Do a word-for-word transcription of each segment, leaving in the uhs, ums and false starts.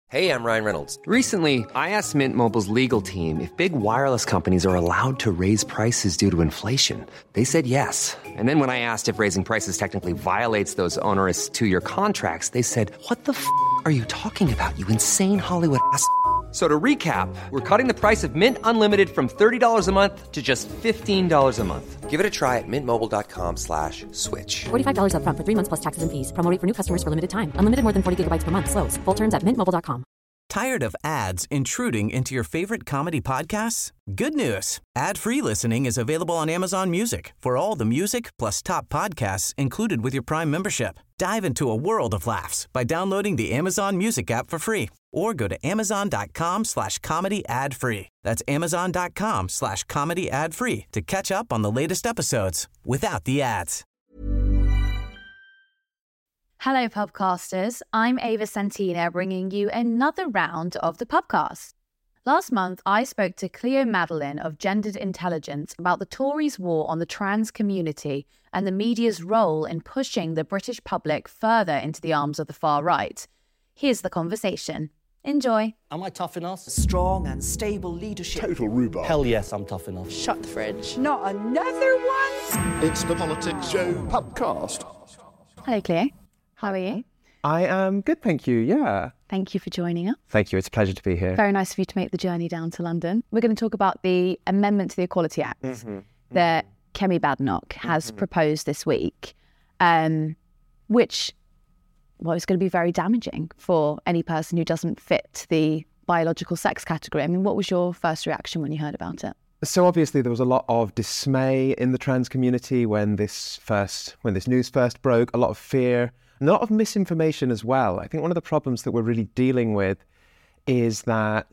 Hey, I'm Ryan Reynolds. Recently, I asked Mint Mobile's legal team if big wireless companies are allowed to raise prices due to inflation. They said yes. And then when I asked if raising prices technically violates those onerous two-year contracts, they said, what the f*** are you talking about, you insane Hollywood ass f- So to recap, we're cutting the price of Mint Unlimited from thirty dollars a month to just fifteen dollars a month. Give it a try at mintmobile.com slash switch. forty-five dollars up front for three months plus taxes and fees. Promo rate for new customers for limited time. Unlimited more than forty gigabytes per month. Slows full terms at mint mobile dot com. Tired of ads intruding into your favorite comedy podcasts? Good news. Ad-free listening is available on Amazon Music for all the music plus top podcasts included with your Prime membership. Dive into a world of laughs by downloading the Amazon Music app for free or go to amazon.com slash comedy ad free. That's amazon.com slash comedy ad free to catch up on the latest episodes without the ads. Hello, Pubcasters. I'm Ava Santina, bringing you another round of the Pubcast. Last month, I spoke to Cleo Madeline of Gendered Intelligence about the Tories' war on the trans community and the media's role in pushing the British public further into the arms of the far right. Here's the conversation. Enjoy. Am I tough enough? Strong and stable leadership. Total rhubarb. Hell yes, I'm tough enough. Shut the fridge. Not another one? It's the Politics Show Pubcast. Hello, Cleo. How are you? I am good, thank you, yeah. Thank you for joining us. Thank you, it's a pleasure to be here. Very nice of you to make the journey down to London. We're going to talk about the amendment to the Equality Act mm-hmm. that Kemi Badenoch has mm-hmm. proposed this week, um, which well, is going to be very damaging for any person who doesn't fit the biological sex category. I mean, what was your first reaction when you heard about it? So obviously there was a lot of dismay in the trans community when this first, when this news first broke, a lot of fear, and a lot of misinformation as well. I think one of the problems that we're really dealing with is that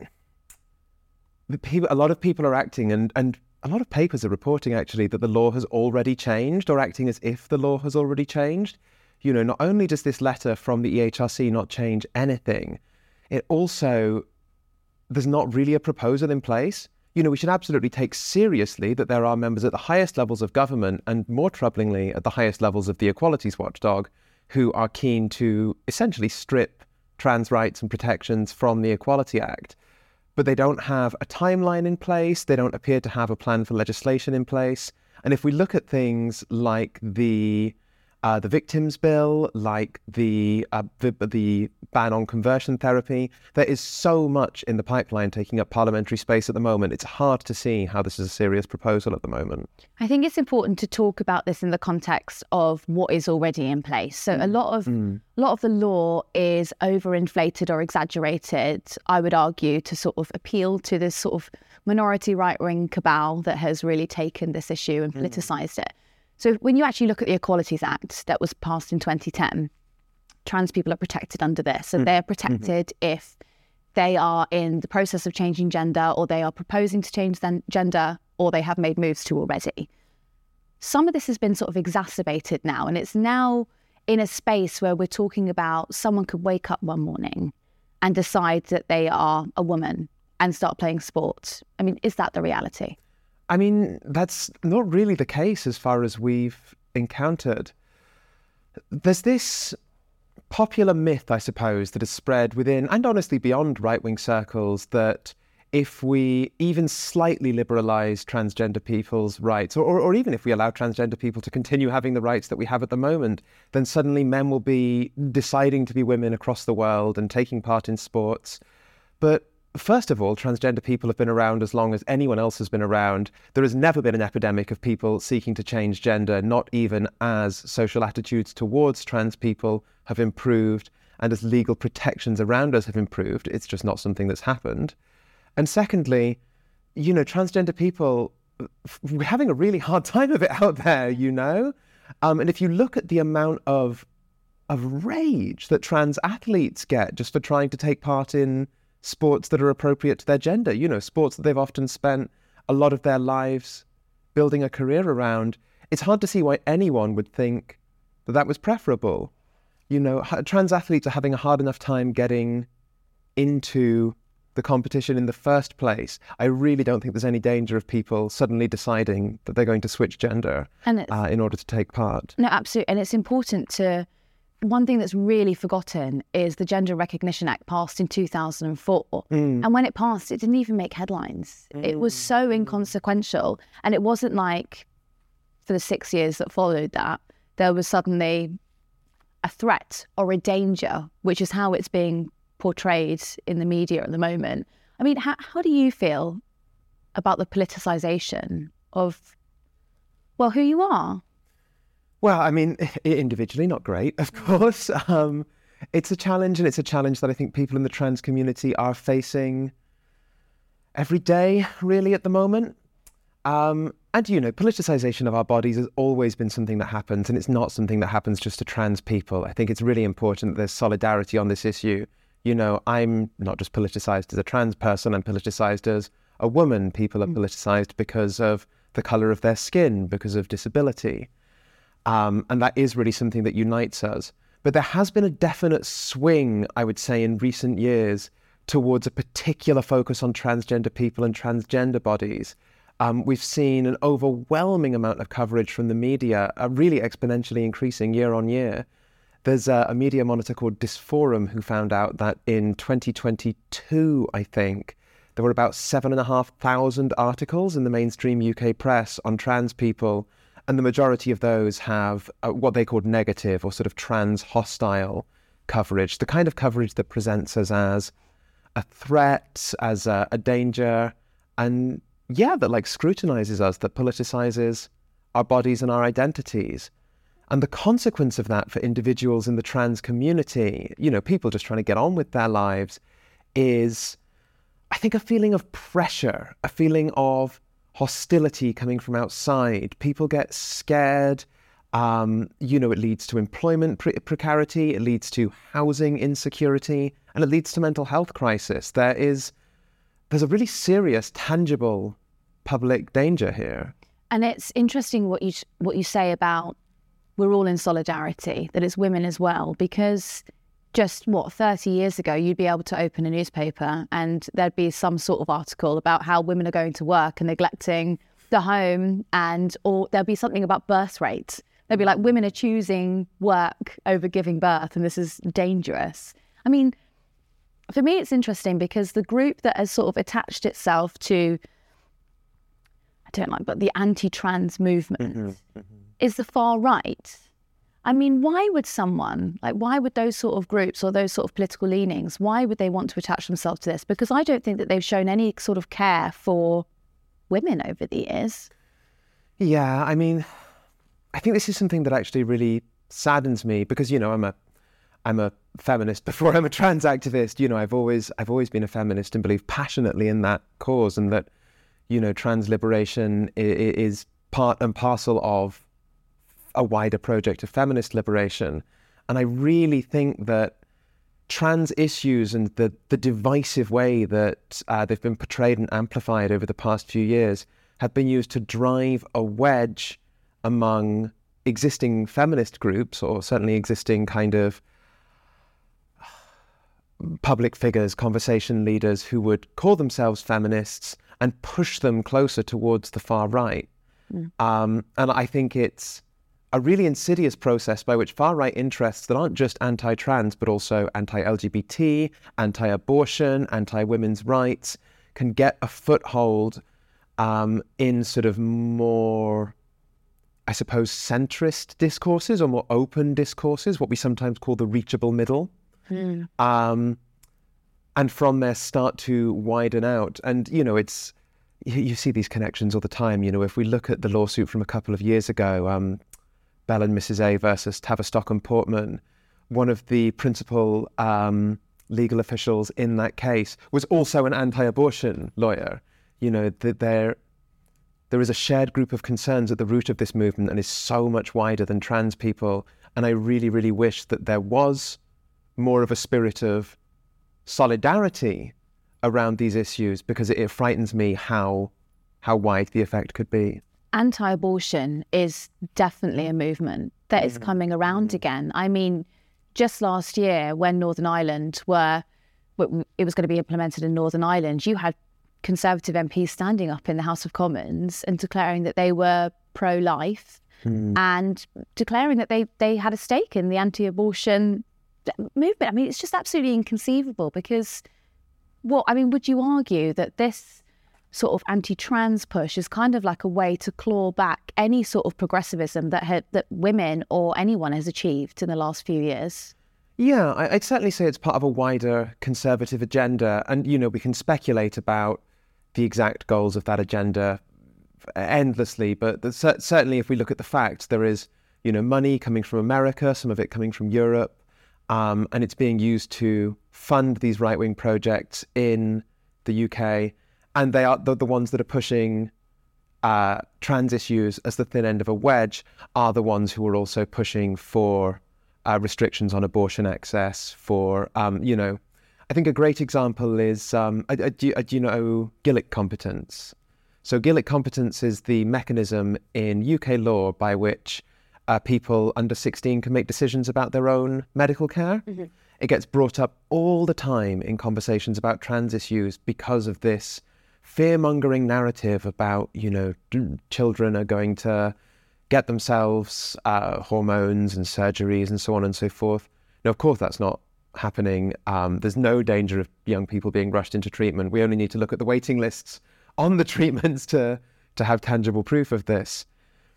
the people, a lot of people are acting, and, and a lot of papers are reporting actually that the law has already changed, or acting as if the law has already changed. You know, not only does this letter from the E H R C not change anything, it also, there's not really a proposal in place. You know, we should absolutely take seriously that there are members at the highest levels of government, and more troublingly, at the highest levels of the equalities watchdog, who are keen to essentially strip trans rights and protections from the Equality Act. But they don't have a timeline in place. They don't appear to have a plan for legislation in place. And if we look at things like the uh, the victims bill, like the, uh, the the ban on conversion therapy, there is so much in the pipeline taking up parliamentary space at the moment. It's hard to see how this is a serious proposal at the moment. I think it's important to talk about this in the context of what is already in place. So mm. a lot of mm. a lot of the law is overinflated or exaggerated, I would argue, to sort of appeal to this sort of minority right-wing cabal that has really taken this issue and politicised mm. it. So when you actually look at the Equalities Act that was passed in twenty ten, trans people are protected under this. So mm. they're protected mm-hmm. if they are in the process of changing gender, or they are proposing to change then gender, or they have made moves to already. Some of this has been sort of exacerbated now, and it's now in a space where we're talking about someone could wake up one morning and decide that they are a woman and start playing sport. I mean, is that the reality? I mean, that's not really the case as far as we've encountered. There's this popular myth, I suppose, that has spread within and honestly beyond right-wing circles that if we even slightly liberalise transgender people's rights, or, or, or even if we allow transgender people to continue having the rights that we have at the moment, then suddenly men will be deciding to be women across the world and taking part in sports. But first of all, transgender people have been around as long as anyone else has been around. There has never been an epidemic of people seeking to change gender, not even as social attitudes towards trans people have improved and as legal protections around us have improved. It's just not something that's happened. And secondly, you know, transgender people, we're having a really hard time of it out there, you know? Um, and if you look at the amount of of rage that trans athletes get just for trying to take part in sports that are appropriate to their gender, you know, sports that they've often spent a lot of their lives building a career around, it's hard to see why anyone would think that that was preferable. You know, trans athletes are having a hard enough time getting into the competition in the first place. I really don't think there's any danger of people suddenly deciding that they're going to switch gender uh, in order to take part. No, absolutely. And it's important to one thing that's really forgotten is the Gender Recognition Act passed in two thousand four. Mm. And when it passed, it didn't even make headlines. Mm. It was so inconsequential. And it wasn't like for the six years that followed that, there was suddenly a threat or a danger, which is how it's being portrayed in the media at the moment. I mean, how, how do you feel about the politicisation of, well, who you are? Well, I mean, individually, not great, of course. Um, it's a challenge, and it's a challenge that I think people in the trans community are facing every day, really, at the moment. Um, and, you know, politicisation of our bodies has always been something that happens, and it's not something that happens just to trans people. I think it's really important that there's solidarity on this issue. You know, I'm not just politicised as a trans person, I'm politicised as a woman. People are politicised because of the colour of their skin, because of disability. Um, and that is really something that unites us. But there has been a definite swing, I would say, in recent years towards a particular focus on transgender people and transgender bodies. Um, we've seen an overwhelming amount of coverage from the media, uh, really exponentially increasing year on year. There's a, a media monitor called Dysforum who found out that in twenty twenty-two, I think, there were about seven and a half thousand articles in the mainstream U K press on trans people. And the majority of those have uh, what they called negative or sort of trans hostile coverage, the kind of coverage that presents us as a threat, as a, a danger, and yeah, that like scrutinizes us, that politicizes our bodies and our identities. And the consequence of that for individuals in the trans community, you know, people just trying to get on with their lives, is, I think, a feeling of pressure, a feeling of hostility coming from outside. People get scared. Um, you know, it leads to employment pre- precarity, it leads to housing insecurity, and it leads to mental health crisis. There is, there's a really serious, tangible public danger here. And it's interesting what you what you say about we're all in solidarity, that it's women as well, because just, what, thirty years ago, you'd be able to open a newspaper and there'd be some sort of article about how women are going to work and neglecting the home, and or there'd be something about birth rates. They'd be like, women are choosing work over giving birth, and this is dangerous. I mean, for me, it's interesting because the group that has sort of attached itself to, I don't like, but the anti-trans movement mm-hmm, mm-hmm. is the far right. I mean, why would someone, like, why would those sort of groups or those sort of political leanings, why would they want to attach themselves to this? Because I don't think that they've shown any sort of care for women over the years. Yeah, I mean, I think this is something that actually really saddens me because, you know, I'm a I'm a feminist before I'm a trans activist. You know, I've always I've always been a feminist and believe passionately in that cause, and that, you know, trans liberation is part and parcel of a wider project of feminist liberation. And I really think that trans issues and the, the divisive way that uh, they've been portrayed and amplified over the past few years have been used to drive a wedge among existing feminist groups, or certainly existing kind of public figures, conversation leaders who would call themselves feminists and push them closer towards the far right. Mm. Um, and I think it's a really insidious process by which far-right interests that aren't just anti-trans, but also anti-L G B T, anti-abortion, anti-women's rights, can get a foothold um, in sort of more, I suppose, centrist discourses or more open discourses, what we sometimes call the reachable middle. Mm. Um, and from there start to widen out. And, you know, it's, you, you see these connections all the time. You know, if we look at the lawsuit from a couple of years ago, um, Bell and Missus A versus Tavistock and Portman, one of the principal um, legal officials in that case was also an anti-abortion lawyer. You know, that there, there is a shared group of concerns at the root of this movement and is so much wider than trans people. And I really, really wish that there was more of a spirit of solidarity around these issues, because it, it frightens me how how wide the effect could be. Anti-abortion is definitely a movement that is coming around again. I mean, just last year when Northern Ireland were, it was going to be implemented in Northern Ireland, you had Conservative M Ps standing up in the House of Commons and declaring that they were pro-life Mm. and declaring that they, they had a stake in the anti-abortion movement. I mean, it's just absolutely inconceivable because what, I mean, would you argue that this sort of anti-trans push is kind of like a way to claw back any sort of progressivism that had, that women or anyone has achieved in the last few years? Yeah, I- I'd certainly say it's part of a wider conservative agenda. And, you know, we can speculate about the exact goals of that agenda endlessly, but the, cer- certainly if we look at the facts, there is, you know, money coming from America, some of it coming from Europe, um, and it's being used to fund these right-wing projects in the U K, and they are the, the ones that are pushing uh, trans issues as the thin end of a wedge are the ones who are also pushing for uh, restrictions on abortion access, for, um, you know, I think a great example is, um, uh, do, uh, do you know Gillick competence? So Gillick competence is the mechanism in U K law by which uh, people under sixteen can make decisions about their own medical care. Mm-hmm. It gets brought up all the time in conversations about trans issues because of this fear-mongering narrative about, you know, d- children are going to get themselves uh, hormones and surgeries and so on and so forth. Now, of course, that's not happening. Um, there's no danger of young people being rushed into treatment. We only need to look at the waiting lists on the treatments to, to have tangible proof of this.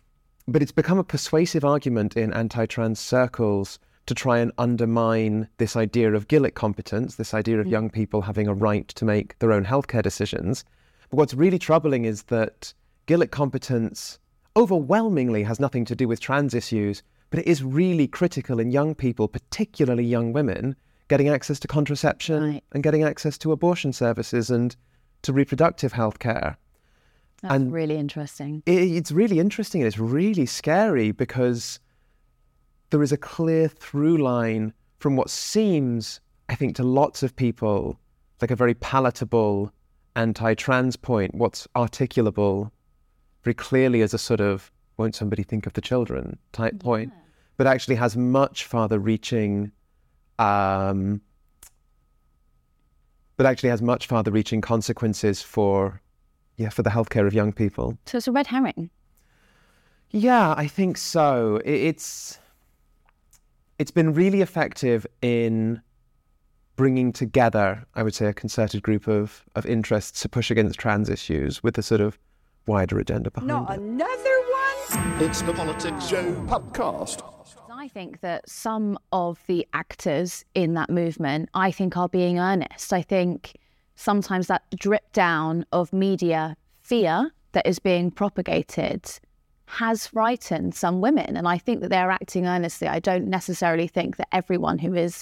But it's become a persuasive argument in anti-trans circles to try and undermine this idea of Gillick competence, this idea of mm. young people having a right to make their own healthcare decisions. But what's really troubling is that Gillick competence overwhelmingly has nothing to do with trans issues, but it is really critical in young people, particularly young women, getting access to contraception right. and getting access to abortion services and to reproductive health care. That's and really interesting. It, it's really interesting and it's really scary because there is a clear through line from what seems, I think, to lots of people, like a very palatable anti-trans point, what's articulable very clearly as a sort of, won't somebody think of the children type yeah. point, but actually has much farther reaching um, but actually has much farther reaching consequences for, yeah, for the healthcare of young people. So it's a red herring. Yeah, I think so. It, it's it's been really effective in bringing together, I would say, a concerted group of, of interests to push against trans issues with a sort of wider agenda behind Not it. Another one? It's the Politics Show podcast. I think that some of the actors in that movement, I think, are being earnest. I think sometimes that drip down of media fear that is being propagated has frightened some women. And I think that they're acting earnestly. I don't necessarily think that everyone who is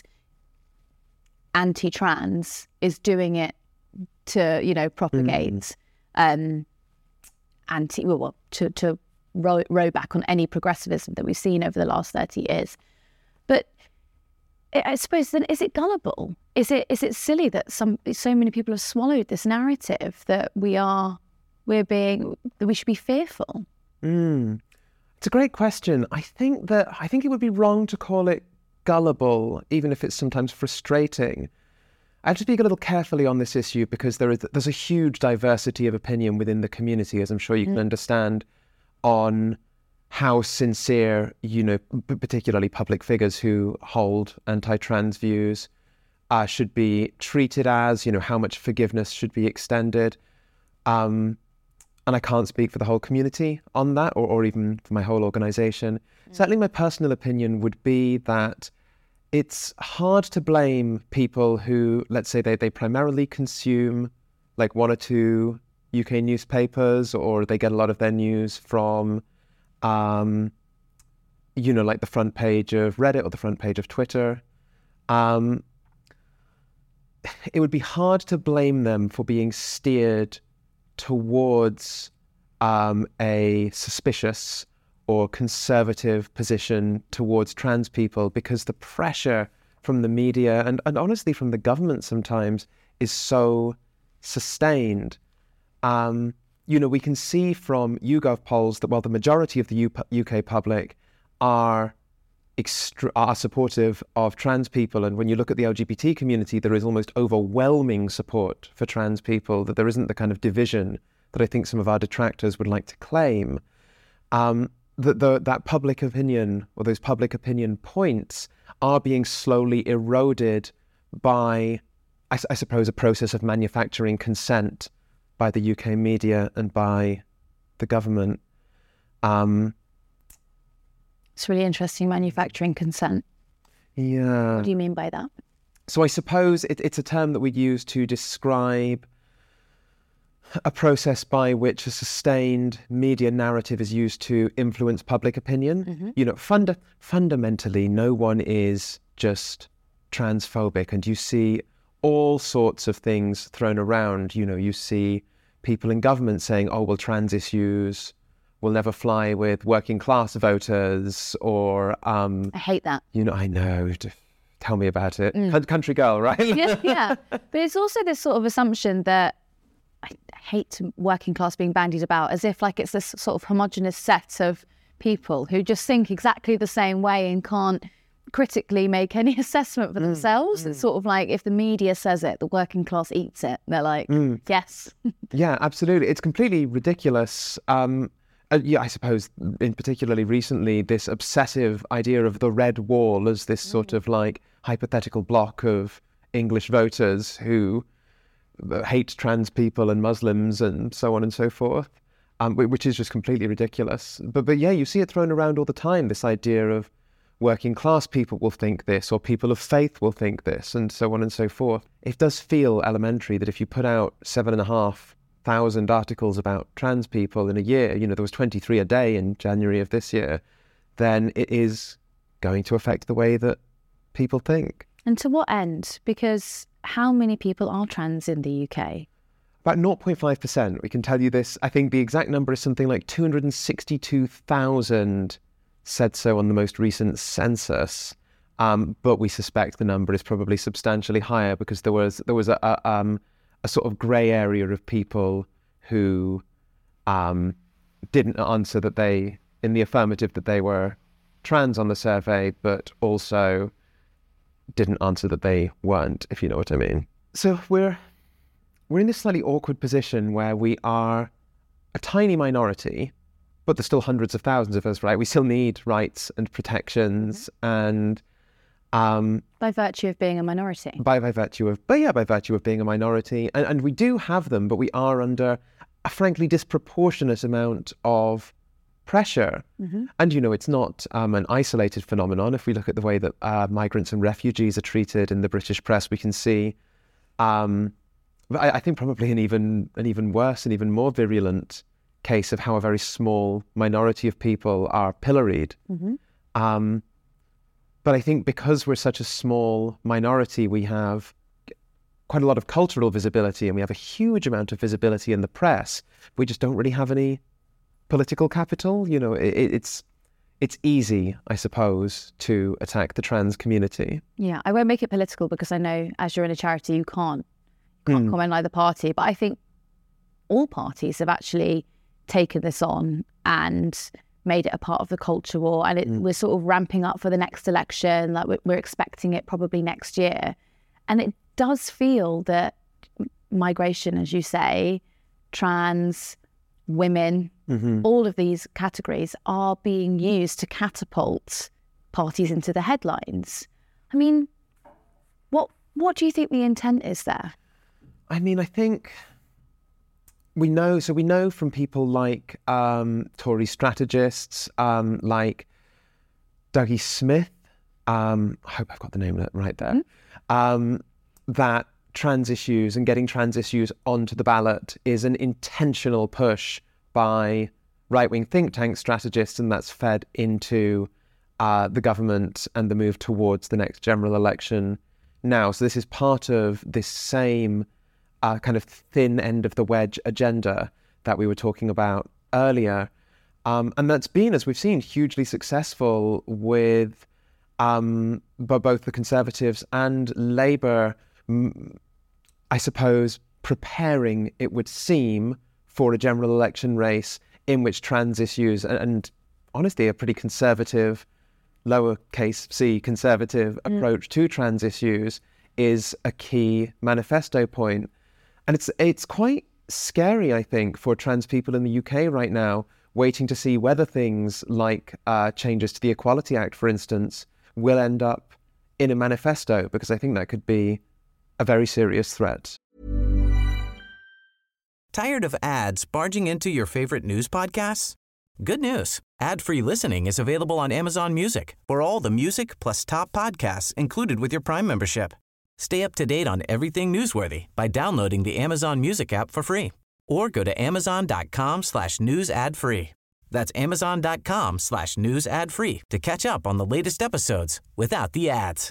anti-trans is doing it to, you know, propagate mm. um, anti, well, to, to row, row back on any progressivism that we've seen over the last thirty years. But I suppose then, is it gullible? Is it is it silly that some so many people have swallowed this narrative that we are we're being that we should be fearful? Mm. It's a great question. I think that I think it would be wrong to call it gullible, even if it's sometimes frustrating. I have to speak a little carefully on this issue because there is there's a huge diversity of opinion within the community, as I'm sure you mm. can understand, on how sincere, you know, p- particularly public figures who hold anti-trans views uh, should be treated as, you know, how much forgiveness should be extended. Um, and I can't speak for the whole community on that, or, or even for my whole organisation. Mm. Certainly my personal opinion would be that it's hard to blame people who, let's say, they, they primarily consume like one or two U K newspapers, or they get a lot of their news from, um, you know, like the front page of Reddit or the front page of Twitter. Um, it would be hard to blame them for being steered towards um, a suspicious or conservative position towards trans people, because the pressure from the media and, and honestly from the government sometimes is so sustained. Um, you know, we can see from YouGov polls that while the majority of the U- UK public are extra- are supportive of trans people, and when you look at the L G B T community, there is almost overwhelming support for trans people, that there isn't the kind of division that I think some of our detractors would like to claim. um, that the, that public opinion or those public opinion points are being slowly eroded by, I, I suppose, a process of manufacturing consent by the U K media and by the government. Um, it's really interesting, manufacturing consent. Yeah. What do you mean by that? So I suppose it, it's a term that we'd use to describe a process by which a sustained media narrative is used to influence public opinion. Mm-hmm. You know, funda- fundamentally, no one is just transphobic, and you see all sorts of things thrown around. You know, you see people in government saying, oh, well, trans issues will never fly with working class voters, or... Um, I hate that. You know, I know. Tell me about it. Mm. Country girl, right? yeah, yeah. But it's also this sort of assumption that I hate working class being bandied about, as if like it's this sort of homogenous set of people who just think exactly the same way and can't critically make any assessment for themselves. Mm, mm. It's sort of like if the media says it, the working class eats it. They're like, mm. yes. Yeah, absolutely. It's completely ridiculous. Um, uh, yeah, I suppose in particularly recently, this obsessive idea of the red wall as this mm. sort of like hypothetical block of English voters who hate trans people and Muslims and so on and so forth, um, which is just completely ridiculous. But but yeah, you see it thrown around all the time, this idea of working class people will think this, or people of faith will think this, and so on and so forth. It does feel elementary that if you put out seven and a half thousand articles about trans people in a year, you know, there was twenty-three a day in January of this year, then it is going to affect the way that people think. And to what end? Because how many people are trans in the U K? About zero point five percent. We can tell you this. I think the exact number is something like two hundred sixty-two thousand said so on the most recent census. Um, but we suspect the number is probably substantially higher because there was there was a, a, um, a sort of grey area of people who um, didn't answer that they, in the affirmative, that they were trans on the survey, but also didn't answer that they weren't, if you know what I mean. So we're we're in this slightly awkward position where we are a tiny minority, but there's still hundreds of thousands of us, right? We still need rights and protections, and um, by virtue of being a minority. By, by virtue of, but yeah, by virtue of being a minority, and, and we do have them, but we are under a frankly disproportionate amount of pressure. Mm-hmm. And, you know, it's not um, an isolated phenomenon. If we look at the way that uh, migrants and refugees are treated in the British press, we can see, um, I, I think probably an even an even worse and even more virulent case of how a very small minority of people are pilloried. Mm-hmm. Um, but I think because we're such a small minority, we have quite a lot of cultural visibility and we have a huge amount of visibility in the press. We just don't really have any political capital. You know, it, it's it's easy, I suppose, to attack the trans community. Yeah, I won't make it political because I know as you're in a charity, you can't, can't mm. comment on either party. But I think all parties have actually taken this on and made it a part of the culture war. And it, mm. we're sort of ramping up for the next election. Like we're, we're expecting it probably next year. And it does feel that migration, as you say, trans, women, mm-hmm. all of these categories are being used to catapult parties into the headlines. I mean, what what do you think the intent is there? I mean, I think we know, so we know from people like um, Tory strategists, um, like Dougie Smith, um, I hope I've got the name right there, mm-hmm. um, that trans issues and getting trans issues onto the ballot is an intentional push by right-wing think tank strategists, and that's fed into uh, the government and the move towards the next general election now. So this is part of this same uh, kind of thin end of the wedge agenda that we were talking about earlier. Um, and that's been, as we've seen, hugely successful with um, both the Conservatives and Labour, I suppose, preparing, it would seem, for a general election race in which trans issues and, and honestly a pretty conservative, lowercase c conservative mm. approach to trans issues is a key manifesto point. And it's it's quite scary, I think, for trans people in the U K right now, waiting to see whether things like uh, changes to the Equality Act, for instance, will end up in a manifesto, because I think that could be a very serious threat. Tired of ads barging into your favorite news podcasts? Good news. Ad-free listening is available on Amazon Music for all the music plus top podcasts included with your Prime membership. Stay up to date on everything newsworthy by downloading the Amazon Music app for free or go to amazon.com slash news ad free. That's amazon.com slash news ad free to catch up on the latest episodes without the ads.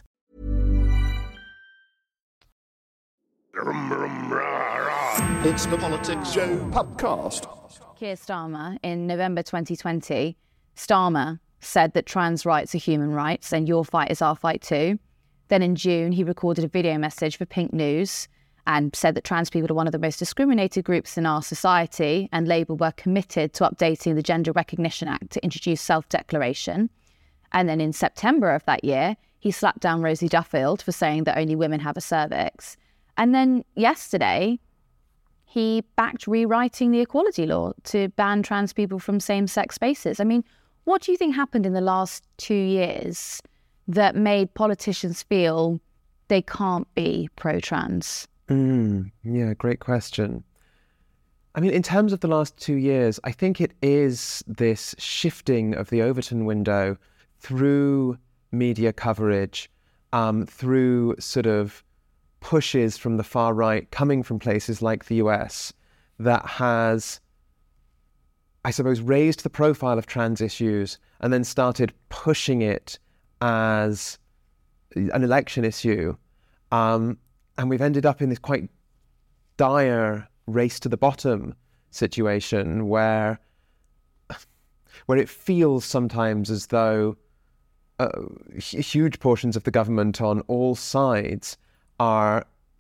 It's the Politics Show podcast. Keir Starmer, in November twenty twenty, Starmer said that trans rights are human rights and your fight is our fight too. Then in June, he recorded a video message for Pink News and said that trans people are one of the most discriminated groups in our society, and Labour were committed to updating the Gender Recognition Act to introduce self-declaration. And then in September of that year, he slapped down Rosie Duffield for saying that only women have a cervix. And then yesterday, he backed rewriting the equality law to ban trans people from same-sex spaces. I mean, what do you think happened in the last two years that made politicians feel they can't be pro-trans? Mm, yeah, great question. I mean, in terms of the last two years, I think it is this shifting of the Overton window through media coverage, um, through sort of pushes from the far right coming from places like the U S that has, I suppose, raised the profile of trans issues and then started pushing it as an election issue. Um, and we've ended up in this quite dire race to the bottom situation where, where it feels sometimes as though uh, huge portions of the government on all sides are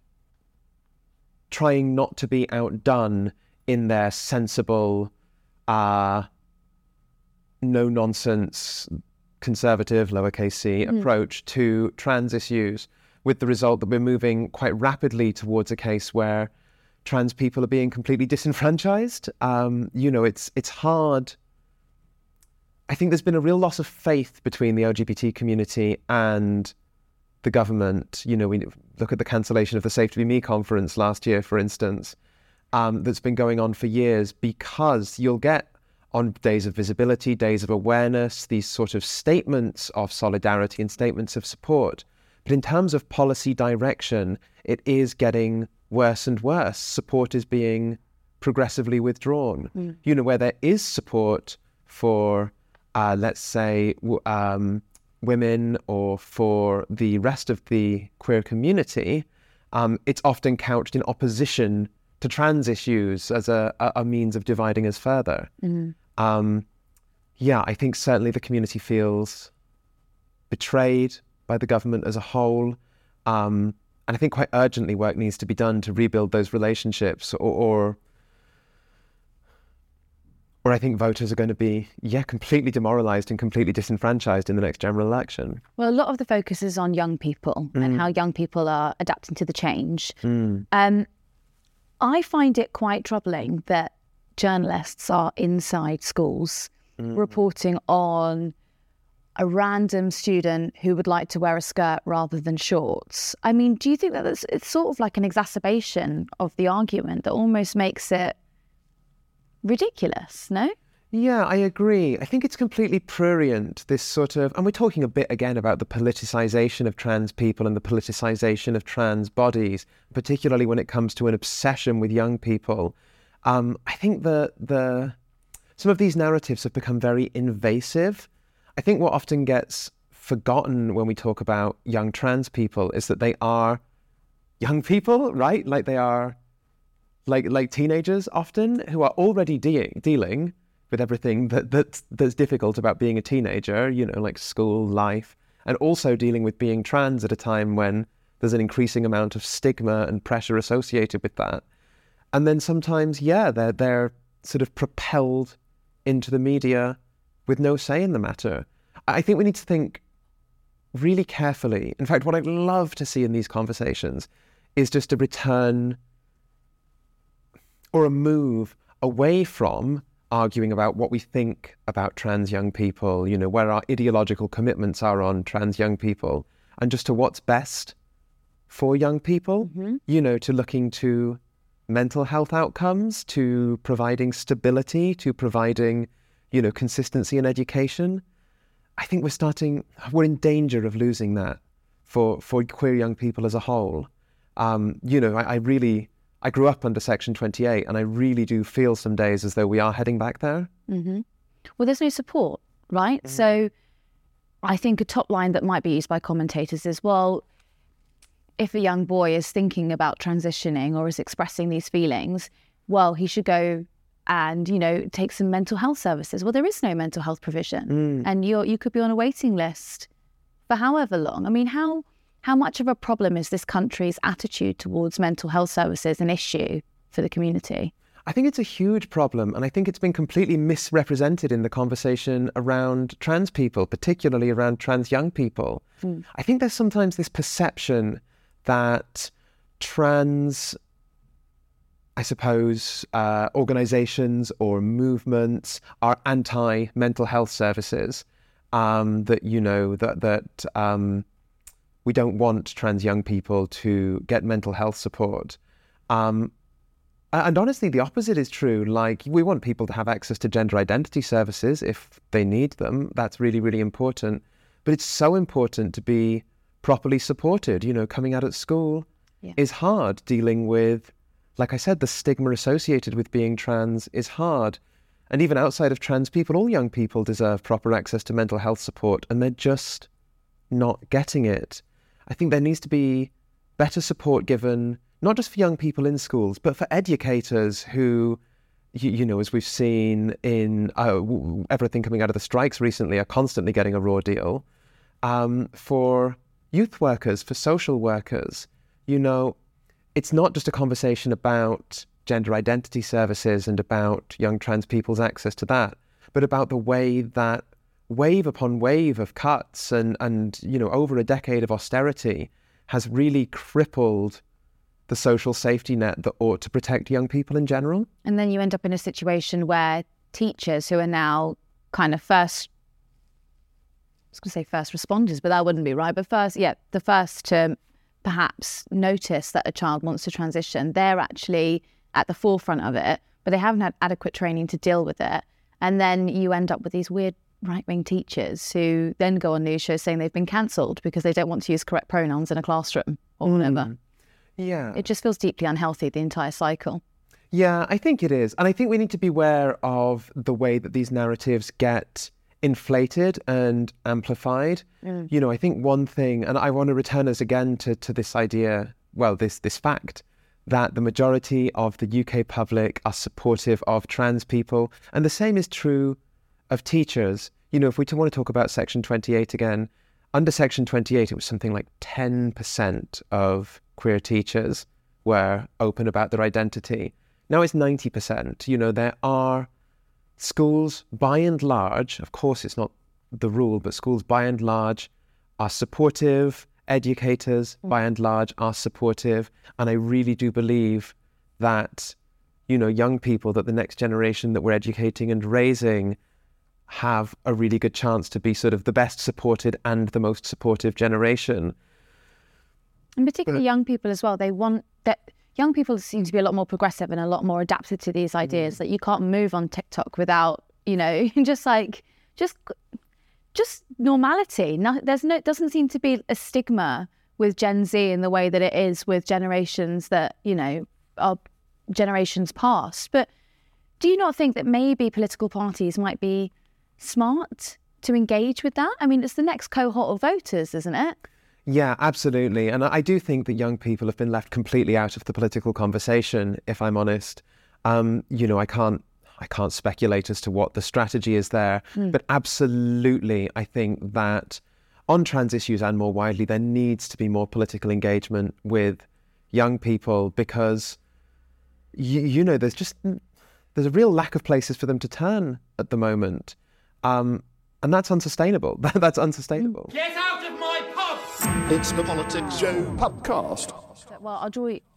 trying not to be outdone in their sensible, uh, no-nonsense, conservative, lowercase c, mm. approach to trans issues, with the result that we're moving quite rapidly towards a case where trans people are being completely disenfranchised. Um, you know, it's it's hard. I think there's been a real loss of faith between the L G B T community and the government. You know, we look at the cancellation of the Safe to Be Me conference last year, for instance, um, that's been going on for years, because you'll get on days of visibility, days of awareness, these sort of statements of solidarity and statements of support. But in terms of policy direction, it is getting worse and worse. Support is being progressively withdrawn. Mm. You know, where there is support for, uh, let's say, um, women or for the rest of the queer community, um, it's often couched in opposition to trans issues as a, a means of dividing us further. Mm. Um, yeah, I think certainly the community feels betrayed by the government as a whole. Um, and I think quite urgently work needs to be done to rebuild those relationships, or, or, or I think voters are going to be, yeah, completely demoralised and completely disenfranchised in the next general election. Well, a lot of the focus is on young people mm. and how young people are adapting to the change. Mm. Um, I find it quite troubling that journalists are inside schools mm. reporting on a random student who would like to wear a skirt rather than shorts. I mean, do you think that that's, it's sort of like an exacerbation of the argument that almost makes it ridiculous, no? Yeah, I agree. I think it's completely prurient, this sort of, and we're talking a bit again about the politicisation of trans people and the politicisation of trans bodies, particularly when it comes to an obsession with young people. Um, I think the the some of these narratives have become very invasive. I think what often gets forgotten when we talk about young trans people is that they are young people, right? Like they are like like teenagers often, who are already de- dealing with everything that, that that's difficult about being a teenager, you know, like school life, and also dealing with being trans at a time when there's an increasing amount of stigma and pressure associated with that. And then sometimes, yeah, they're they're sort of propelled into the media with no say in the matter. I think we need to think really carefully. In fact, what I'd love to see in these conversations is just a return or a move away from arguing about what we think about trans young people, you know, where our ideological commitments are on trans young people, and just to what's best for young people, mm-hmm. you know, to looking to mental health outcomes, to providing stability, to providing, you know, consistency in education. I think we're starting, we're in danger of losing that for, for queer young people as a whole. Um, you know, I, I really, I grew up under Section twenty-eight, and I really do feel some days as though we are heading back there. Mm-hmm. Well, there's no support, right? Mm-hmm. So I think a top line that might be used by commentators is, well, if a young boy is thinking about transitioning or is expressing these feelings, well, he should go and, you know, take some mental health services. Well, there is no mental health provision. Mm. And you're, you could be on a waiting list for however long. I mean, how how much of a problem is this country's attitude towards mental health services an issue for the community? I think it's a huge problem, and I think it's been completely misrepresented in the conversation around trans people, particularly around trans young people. Mm. I think there's sometimes this perception that trans, I suppose, uh, organisations or movements are anti-mental health services, um, that, you know, that, that um, we don't want trans young people to get mental health support. Um, and honestly, the opposite is true. Like, we want people to have access to gender identity services if they need them. That's really, really important. But it's so important to be properly supported. You know, coming out at school yeah. is hard. Dealing with, like I said, the stigma associated with being trans is hard. And even outside of trans people, all young people deserve proper access to mental health support, and they're just not getting it. I think there needs to be better support given, not just for young people in schools, but for educators who, you, you know, as we've seen in uh, everything coming out of the strikes recently, are constantly getting a raw deal. Um, for youth workers, for social workers, you know, it's not just a conversation about gender identity services and about young trans people's access to that, but about the way that wave upon wave of cuts and, and you know, over a decade of austerity has really crippled the social safety net that ought to protect young people in general. And then you end up in a situation where teachers who are now kind of first, I was going to say first responders, but that wouldn't be right. But first, yeah, the first to perhaps notice that a child wants to transition, they're actually at the forefront of it, but they haven't had adequate training to deal with it. And then you end up with these weird right-wing teachers who then go on news shows saying they've been cancelled because they don't want to use correct pronouns in a classroom or whatever. Mm. Yeah. It just feels deeply unhealthy, the entire cycle. Yeah, I think it is. And I think we need to be aware of the way that these narratives get inflated and amplified. Mm. You know, I think one thing, and I want to return us again to, to this idea, well, this this fact, that the majority of the U K public are supportive of trans people. And the same is true of teachers. You know, if we want to talk about Section twenty-eight again, under Section twenty-eight, it was something like ten percent of queer teachers were open about their identity. Now it's ninety percent. You know, there are schools, by and large, of course it's not the rule, but schools by and large are supportive. Educators, by and large, are supportive. And I really do believe that, you know, young people, that the next generation that we're educating and raising have a really good chance to be sort of the best supported and the most supportive generation. And particularly but, young people as well. They want that. Young people seem to be a lot more progressive and a lot more adapted to these ideas mm. that you can't move on TikTok without, you know, just like, just... just normality. No, there's no, it doesn't seem to be a stigma with Gen Z in the way that it is with generations that, you know, are generations past. But do you not think that maybe political parties might be smart to engage with that? I mean, it's the next cohort of voters, isn't it? Yeah, absolutely. And I do think that young people have been left completely out of the political conversation, if I'm honest. Um, you know, I can't I can't speculate as to what the strategy is there, mm. but absolutely, I think that on trans issues and more widely, there needs to be more political engagement with young people because, you, you know, there's just, there's a real lack of places for them to turn at the moment. Um, and that's unsustainable. That's unsustainable. Get out of my pub! It's the Politics Show Pubcast. Well, I'll draw,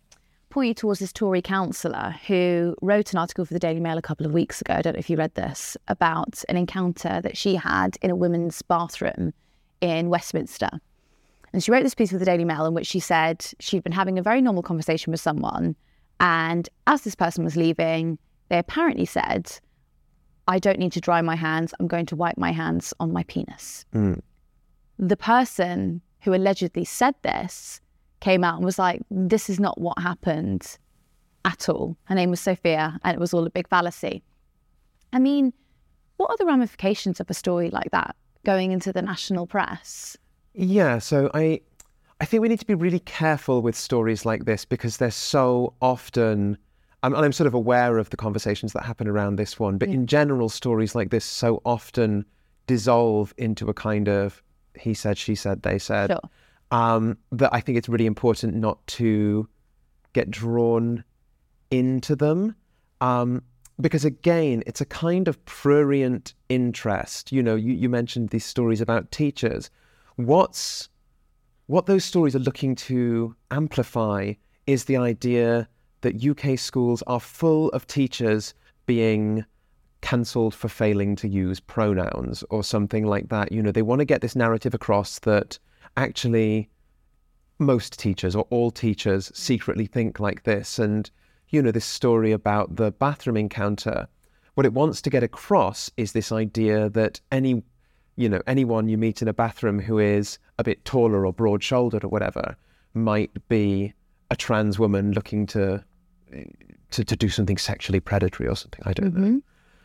point you towards this Tory councillor who wrote an article for the Daily Mail a couple of weeks ago, I don't know if you read this, about an encounter that she had in a women's bathroom in Westminster. And she wrote this piece for the Daily Mail in which she said she'd been having a very normal conversation with someone, and as this person was leaving, they apparently said, I don't need to dry my hands, I'm going to wipe my hands on my penis. Mm. The person who allegedly said this came out and was like, this is not what happened at all. Her name was Sophia, and it was all a big fallacy. I mean, what are the ramifications of a story like that going into the national press? Yeah, so I I think we need to be really careful with stories like this because they're so often, um, and I'm sort of aware of the conversations that happen around this one, but yeah. in general, stories like this so often dissolve into a kind of he said, she said, they said, sure. um, that I think it's really important not to get drawn into them. Um, because again, it's a kind of prurient interest. You know, you, you mentioned these stories about teachers. What's what those stories are looking to amplify is the idea that U K schools are full of teachers being cancelled for failing to use pronouns or something like that. You know, they want to get this narrative across that actually most teachers or all teachers secretly think like this. And, you know, this story about the bathroom encounter, what it wants to get across is this idea that any, you know, anyone you meet in a bathroom who is a bit taller or broad-shouldered or whatever might be a trans woman looking to to, to do something sexually predatory or something. I don't mm-hmm. know.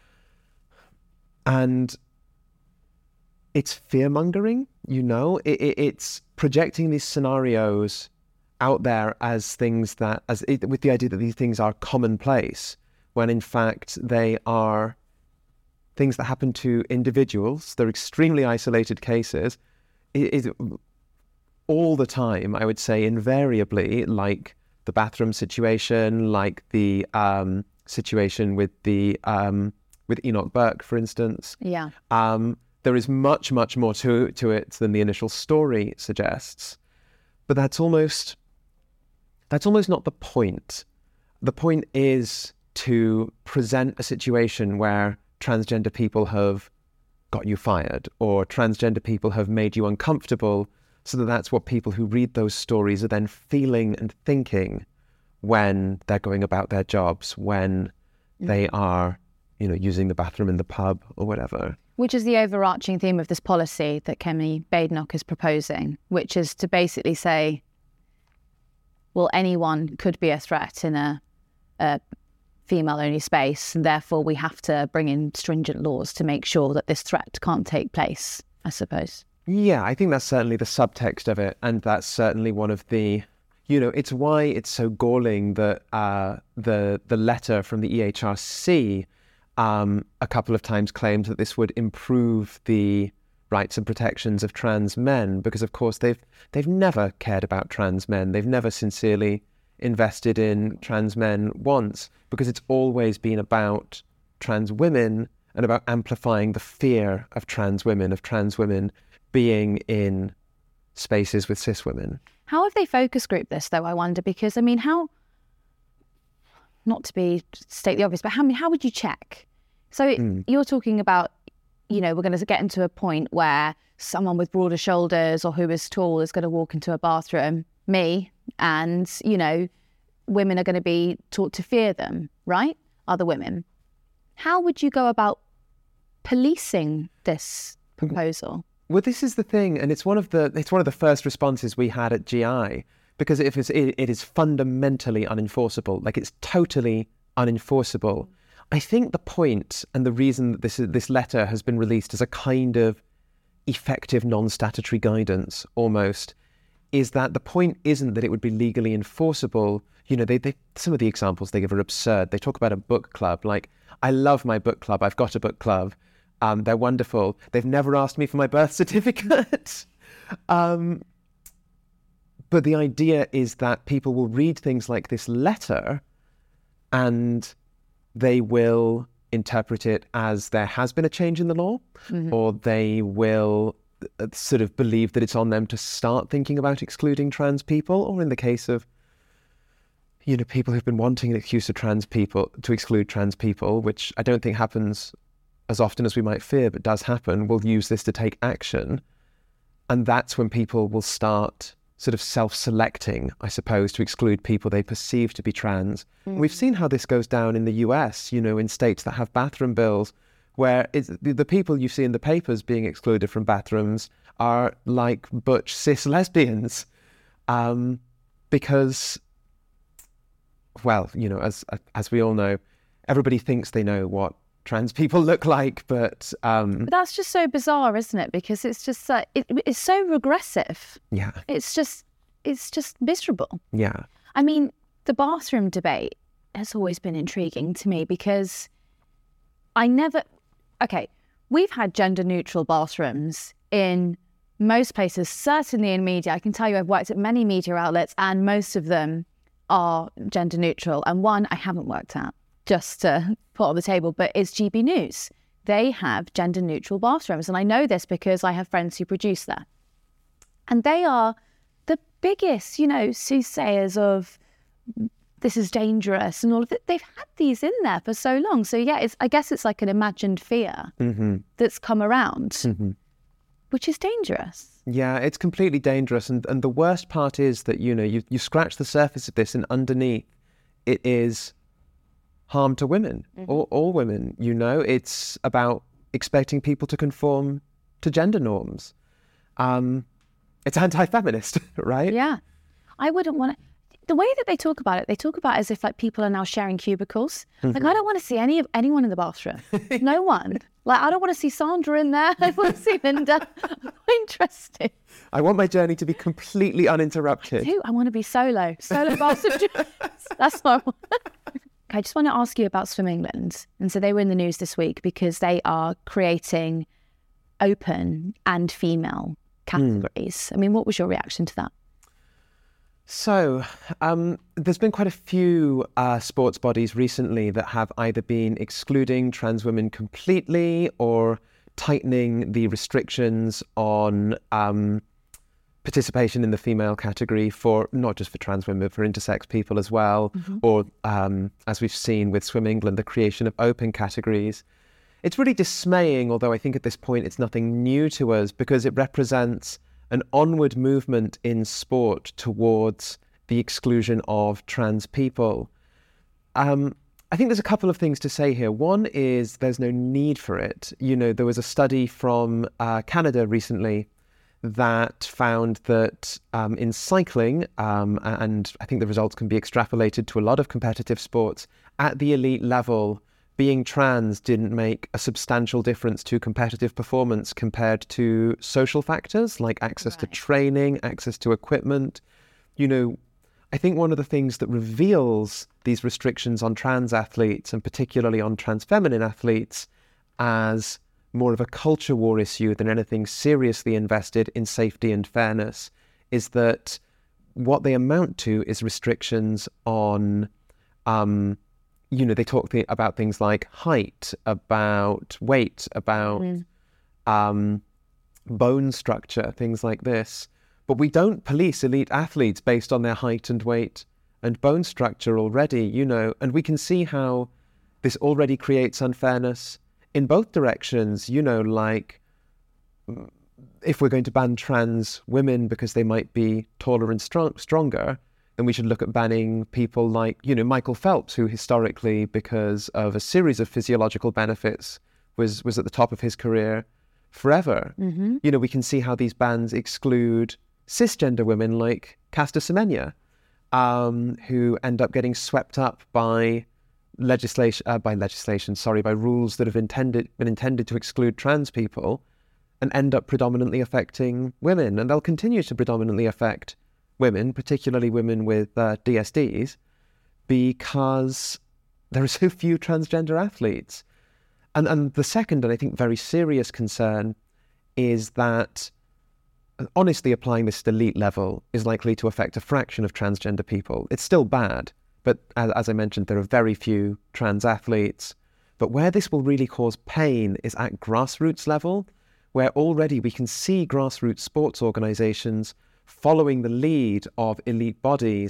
And it's fear-mongering, you know? It, it, it's projecting these scenarios out there as things that, as it, with the idea that these things are commonplace, when in fact they are things that happen to individuals. They're extremely isolated cases. It is all the time, I would say, invariably, like the bathroom situation, like the um, situation with the um, with Enoch Burke, for instance. Yeah. Um, there is much, much more to to it than the initial story suggests. But that's almost that's almost not the point. The point is to present a situation where transgender people have got you fired or transgender people have made you uncomfortable, so that that's what people who read those stories are then feeling and thinking when they're going about their jobs, when mm-hmm. they are, you know, using the bathroom in the pub or whatever. Which is the overarching theme of this policy that Kemi Badenoch is proposing, which is to basically say, well, anyone could be a threat in a, a female-only space, and therefore we have to bring in stringent laws to make sure that this threat can't take place, I suppose. Yeah, I think that's certainly the subtext of it, and that's certainly one of the, you know, it's why it's so galling that uh, the the letter from the E H R C um, a couple of times claimed that this would improve the rights and protections of trans men, because of course they've they've never cared about trans men. They've never sincerely invested in trans men once, because it's always been about trans women and about amplifying the fear of trans women, of trans women being in spaces with cis women. How have they focus grouped this, though, I wonder? Because, I mean, how, not to be state the obvious, but how, how would you check? So it, mm. you're talking about, you know, we're going to get into a point where someone with broader shoulders or who is tall is going to walk into a bathroom, me, and, you know, women are going to be taught to fear them, right? Other women. How would you go about policing this proposal? Well, this is the thing, and it's one of the it's one of the first responses we had at G I, because it is it, it is fundamentally unenforceable. Like, it's totally unenforceable. I think the point and the reason that this this letter has been released as a kind of effective non-statutory guidance almost is that the point isn't that it would be legally enforceable. You know, they, they some of the examples they give are absurd. They talk about a book club. Like, I love my book club. I've got a book club. Um, they're wonderful. They've never asked me for my birth certificate. um, but the idea is that people will read things like this letter and they will interpret it as there has been a change in the law, mm-hmm. or they will sort of believe that it's on them to start thinking about excluding trans people, or in the case of, you know, people who've been wanting an excuse to trans people, to exclude trans people, which I don't think happens as often as we might fear, but does happen, will use this to take action. And that's when people will start sort of self-selecting, I suppose, to exclude people they perceive to be trans. Mm. We've seen how this goes down in the U S, you know, in states that have bathroom bills, where it's, the, the people you see in the papers being excluded from bathrooms are like butch cis lesbians. Um, because, well, you know, as as we all know, everybody thinks they know what trans people look like, but... Um, but that's just so bizarre, isn't it? Because it's just, uh, it, it's so regressive. Yeah. It's just, it's just miserable. Yeah. I mean, the bathroom debate has always been intriguing to me because I never... Okay, we've had gender-neutral bathrooms in most places, certainly in media. I can tell you I've worked at many media outlets and most of them are gender-neutral. And one I haven't worked at, just to put on the table, but it's G B News. They have gender-neutral bathrooms. And I know this because I have friends who produce there. And they are the biggest, you know, soothsayers of this is dangerous and all of it. They've had these in there for so long. So yeah, it's, I guess it's like an imagined fear mm-hmm. that's come around, mm-hmm. which is dangerous. Yeah, it's completely dangerous. And and the worst part is that, you know, you, you scratch the surface of this and underneath it is harm to women, mm-hmm. all, all women, you know. It's about expecting people to conform to gender norms. Um, it's anti-feminist, right? Yeah. I wouldn't want to... The way that they talk about it, they talk about it as if like people are now sharing cubicles. Mm-hmm. Like, I don't want to see any of anyone in the bathroom. No one. Like, I don't want to see Sandra in there. I want to see Linda. I'm not interested. I want my journey to be completely uninterrupted. I do. I want to be solo. Solo bathroom. That's what I want. I just want to ask you about Swim England. And so they were in the news this week because they are creating open and female categories. Mm. I mean, what was your reaction to that? So, um, there's been quite a few uh, sports bodies recently that have either been excluding trans women completely or tightening the restrictions on um, participation in the female category for not just for trans women, but for intersex people as well. Mm-hmm. Or, um, as we've seen with Swim England, the creation of open categories. It's really dismaying, although I think at this point it's nothing new to us, because it represents an onward movement in sport towards the exclusion of trans people. Um, I think there's a couple of things to say here. One is there's no need for it. You know, there was a study from uh, Canada recently that found that um, in cycling, um, and I think the results can be extrapolated to a lot of competitive sports, at the elite level, being trans didn't make a substantial difference to competitive performance compared to social factors like access right. to training, access to equipment. You know, I think one of the things that reveals these restrictions on trans athletes, and particularly on trans feminine athletes, as more of a culture war issue than anything seriously invested in safety and fairness, is that what they amount to is restrictions on um, you know, they talk th- about things like height, about weight, about mm. um, bone structure, things like this. But we don't police elite athletes based on their height and weight and bone structure already, you know, and we can see how this already creates unfairness in both directions, you know, like if we're going to ban trans women because they might be taller and strong- stronger, then we should look at banning people like, you know, Michael Phelps, who historically, because of a series of physiological benefits, was was at the top of his career forever. Mm-hmm. You know, we can see how these bans exclude cisgender women like Caster Semenya, um, who end up getting swept up by legislation, uh, by legislation, sorry, by rules that have intended been intended to exclude trans people, and end up predominantly affecting women, and they'll continue to predominantly affect women, particularly women with uh, D S Ds, because there are so few transgender athletes. And and the second, and I think very serious concern, is that honestly applying this at elite level is likely to affect a fraction of transgender people. It's still bad, but as, as I mentioned, there are very few trans athletes. But where this will really cause pain is at grassroots level, where already we can see grassroots sports organisations following the lead of elite bodies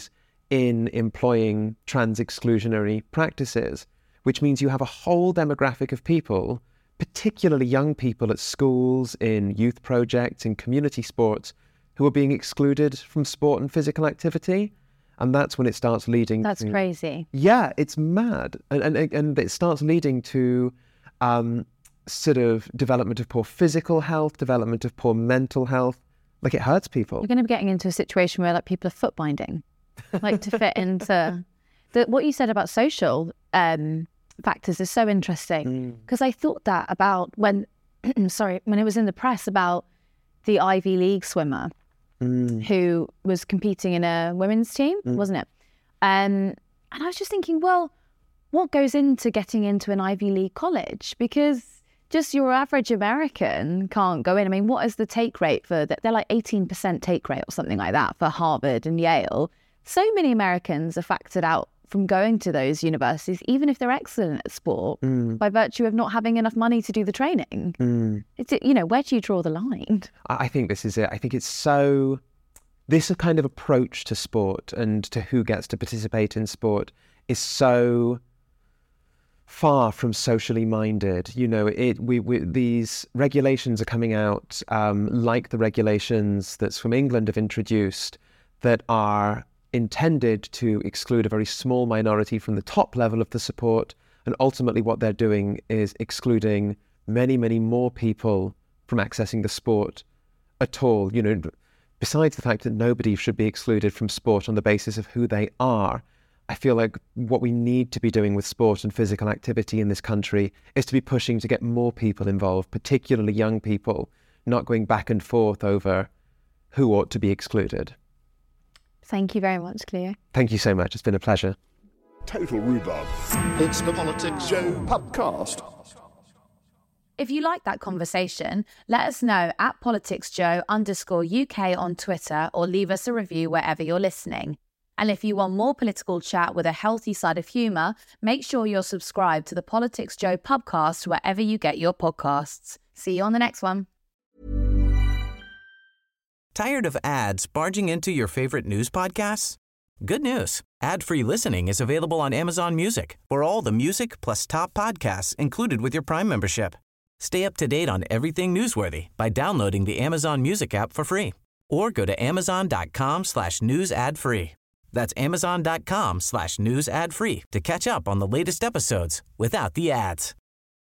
in employing trans-exclusionary practices, which means you have a whole demographic of people, particularly young people at schools, in youth projects, in community sports, who are being excluded from sport and physical activity. And that's when it starts leading That's to... crazy. Yeah, it's mad. And, and, and it starts leading to um, sort of development of poor physical health, development of poor mental health. Like, it hurts people. You're going to be getting into a situation where like people are foot binding, like to fit into... The, what you said about social um, factors is so interesting, because mm. I thought that about when, sorry, when it was in the press about the Ivy League swimmer mm. who was competing in a women's team, mm. wasn't it? Um, and I was just thinking, well, what goes into getting into an Ivy League college? Because just your average American can't go in. I mean, what is the take rate for that? They're like eighteen percent take rate or something like that for Harvard and Yale. So many Americans are factored out from going to those universities, even if they're excellent at sport, mm. by virtue of not having enough money to do the training. Mm. It's, you know, where do you draw the line? I think this is it. I think it's so... This kind of approach to sport and to who gets to participate in sport is so far from socially minded. You know, it we, we these regulations are coming out um, like the regulations that Swim England have introduced that are intended to exclude a very small minority from the top level of the support, and ultimately what they're doing is excluding many, many more people from accessing the sport at all. You know, besides the fact that nobody should be excluded from sport on the basis of who they are, I feel like what we need to be doing with sport and physical activity in this country is to be pushing to get more people involved, particularly young people, not going back and forth over who ought to be excluded. Thank you very much, Cleo. Thank you so much. It's been a pleasure. Total Rhubarb. It's the Politics Show podcast. If you like that conversation, let us know at politicsjoe underscore UK on Twitter, or leave us a review wherever you're listening. And if you want more political chat with a healthy side of humour, make sure you're subscribed to the Politics Joe podcast wherever you get your podcasts. See you on the next one. Tired of ads barging into your favorite news podcasts? Good news. Ad-free listening is available on Amazon Music for all the music plus top podcasts included with your Prime membership. Stay up to date on everything newsworthy by downloading the Amazon Music app for free, or go to amazon.com slash news ad free. That's amazon.com slash news ad free to catch up on the latest episodes without the ads.